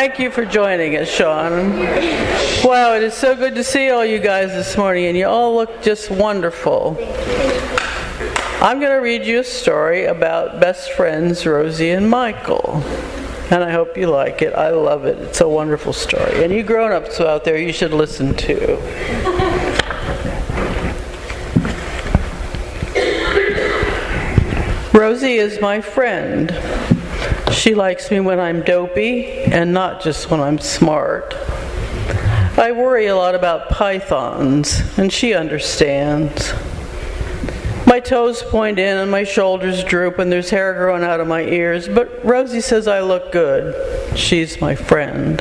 Thank you for joining us, Sean. Wow, it is so good to see all you guys this morning, and you all look just wonderful. I'm going to read you a story about best friends Rosie and Michael, and I hope you like it. I love it. It's a wonderful story, and you grown-ups out there, you should listen too. Rosie is my friend. She likes me when I'm dopey and not just when I'm smart. I worry a lot about pythons, and she understands. My toes point in and my shoulders droop and there's hair growing out of my ears, but Rosie says I look good. She's my friend.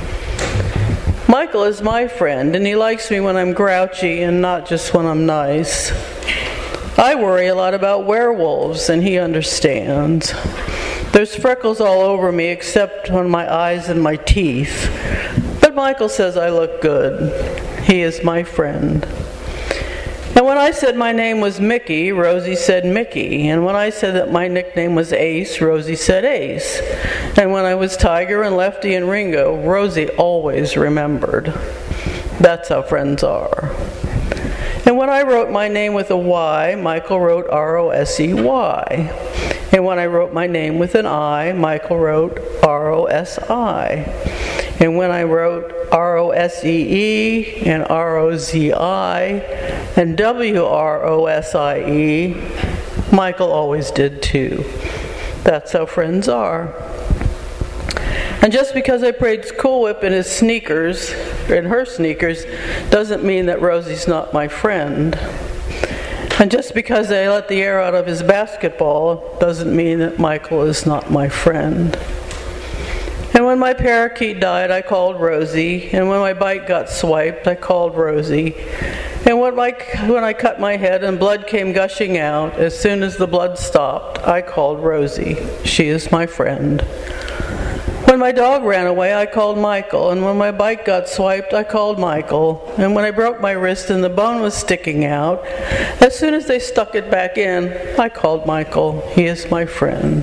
Michael is my friend, and he likes me when I'm grouchy and not just when I'm nice. I worry a lot about werewolves, and he understands. There's freckles all over me except on my eyes and my teeth. But Michael says I look good. He is my friend. And when I said my name was Mickey, Rosie said Mickey. And when I said that my nickname was Ace, Rosie said Ace. And when I was Tiger and Lefty and Ringo, Rosie always remembered. That's how friends are. And when I wrote my name with a Y, Michael wrote R-O-S-E-Y. And when I wrote my name with an I, Michael wrote R-O-S-I. And when I wrote R-O-S-E-E and R-O-Z-I and W-R-O-S-I-E, Michael always did too. That's how friends are. And just because I played Cool Whip in his sneakers, in her sneakers, doesn't mean that Rosie's not my friend. And just because I let the air out of his basketball doesn't mean that Michael is not my friend. And when my parakeet died, I called Rosie. And when my bike got swiped, I called Rosie. And when I cut my head and blood came gushing out, as soon as the blood stopped, I called Rosie. She is my friend. When my dog ran away, I called Michael. And when my bike got swiped, I called Michael. And when I broke my wrist and the bone was sticking out, as soon as they stuck it back in, I called Michael. He is my friend.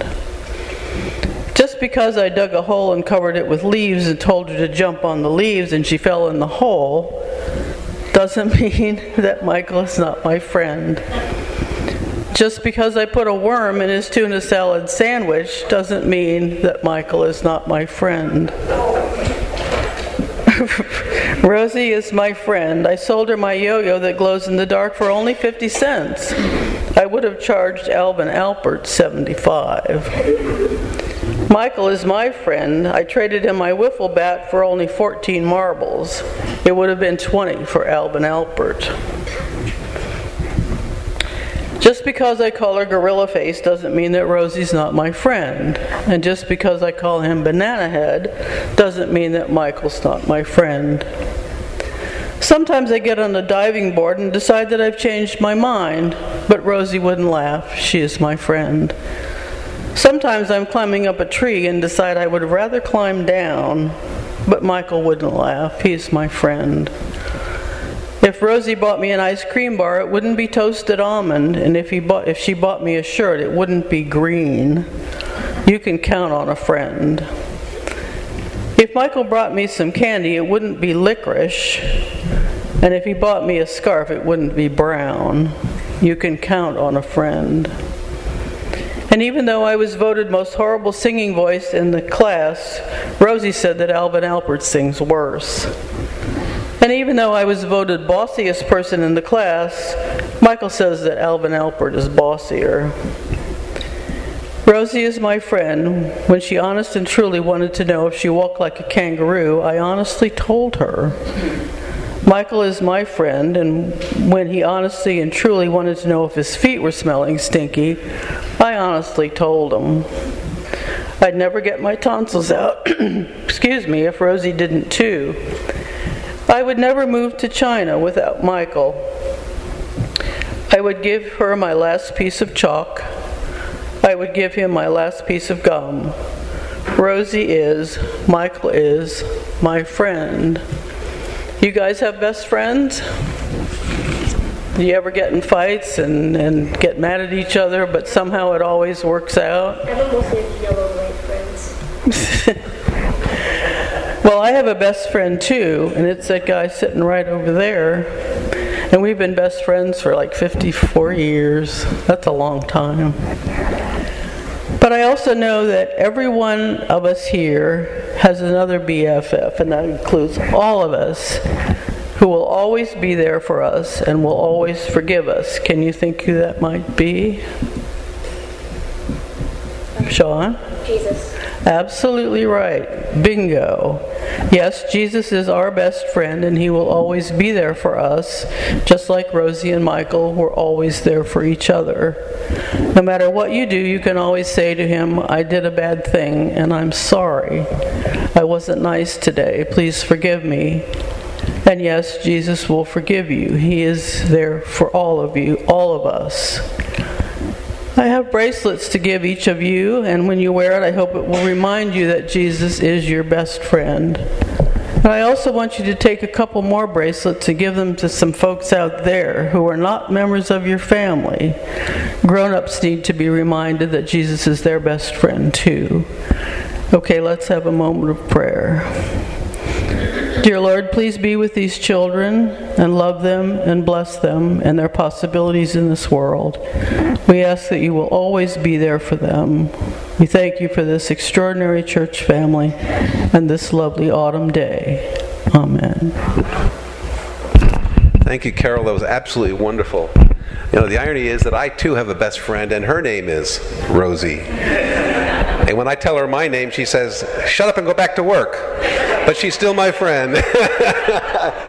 Just because I dug a hole and covered it with leaves and told her to jump on the leaves and she fell in the hole, doesn't mean that Michael is not my friend. Just because I put a worm in his tuna salad sandwich doesn't mean that Michael is not my friend. Rosie is my friend. I sold her my yo-yo that glows in the dark for only 50 cents. I would have charged Alvin Alpert $75. Michael is my friend. I traded him my wiffle bat for only 14 marbles. It would have been 20 for Alvin Alpert. Just because I call her Gorilla Face doesn't mean that Rosie's not my friend. And just because I call him Banana Head doesn't mean that Michael's not my friend. Sometimes I get on the diving board and decide that I've changed my mind, but Rosie wouldn't laugh. She is my friend. Sometimes I'm climbing up a tree and decide I would rather climb down, but Michael wouldn't laugh. He's my friend. If Rosie bought me an ice cream bar, it wouldn't be toasted almond, and if she bought me a shirt, it wouldn't be green. You can count on a friend. If Michael brought me some candy, it wouldn't be licorice, and if he bought me a scarf, it wouldn't be brown. You can count on a friend. And even though I was voted most horrible singing voice in the class, Rosie said that Alvin Alpert sings worse. And even though I was voted bossiest person in the class, Michael says that Alvin Alpert is bossier. Rosie is my friend. When she honest and truly wanted to know if she walked like a kangaroo, I honestly told her. Michael is my friend, and when he honestly and truly wanted to know if his feet were smelling stinky, I honestly told him. I'd never get my tonsils out, excuse me, if Rosie didn't too. I would never move to China without Michael. I would give her my last piece of chalk. I would give him my last piece of gum. Rosie is, Michael is, my friend. You guys have best friends? Do you ever get in fights and get mad at each other, but somehow it always works out? I have mostly yellow and white friends. Well, I have a best friend too, and it's that guy sitting right over there. And we've been best friends for like 54 years. That's a long time. But I also know that every one of us here has another BFF, and that includes all of us, who will always be there for us and will always forgive us. Can you think who that might be? Sean? Jesus. Absolutely right. Bingo. Yes, Jesus is our best friend, and he will always be there for us, just like Rosie and Michael were always there for each other. No matter what you do, you can always say to him, I did a bad thing, and I'm sorry. I wasn't nice today. Please forgive me. And yes, Jesus will forgive you. He is there for all of you, all of us. I have bracelets to give each of you, and when you wear it, I hope it will remind you that Jesus is your best friend. And I also want you to take a couple more bracelets and give them to some folks out there who are not members of your family. Grown-ups need to be reminded that Jesus is their best friend too. Okay, let's have a moment of prayer. Dear Lord, please be with these children and love them and bless them and their possibilities in this world. We ask that you will always be there for them. We thank you for this extraordinary church family and this lovely autumn day. Amen. Thank you, Carol. That was absolutely wonderful. You know, the irony is that I too have a best friend, and her name is Rosie. And when I tell her my name, she says, "Shut up and go back to work." But she's still my friend.